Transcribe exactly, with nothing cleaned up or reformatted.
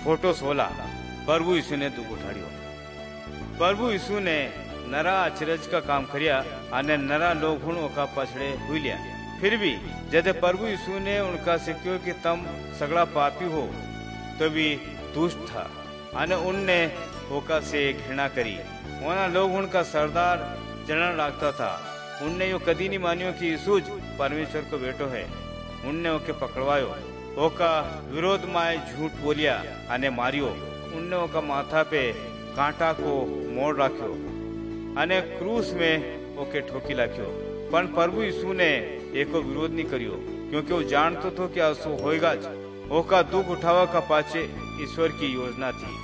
Photo सोला प्रभु यीशु ने दुख उठाड़ियो। प्रभु यीशु ने नरा अचरज का काम करिया अने नरा लोग हुण का पछड़े हुई लिया। फिर भी जब प्रभु यीशु ने उनका से क्यों कि तम सगड़ा पापी हो तो भी दुष्ट था अने उनने होका से घृणा करी। वना लोग उनका सरदार जलन रखता था। उनने यो कदी नहीं मानियो कि यीशु परमेश्वर को बेटो है। उनने ओके पकड़वायो, ओका विरोध में झूठ बोलिया अने मारियो। उनने ओका माथा पे कांटा को मोड़ राख्यो अने क्रूस में ओके ठोकी लाख्यो। पर प्रभु यीशु ने एको विरोध नहीं करियो, क्योंकि वो जानतो तो कि ऐसो होएगा ज। ओका दुख उठावा का पाछे ईश्वर की योजना थी।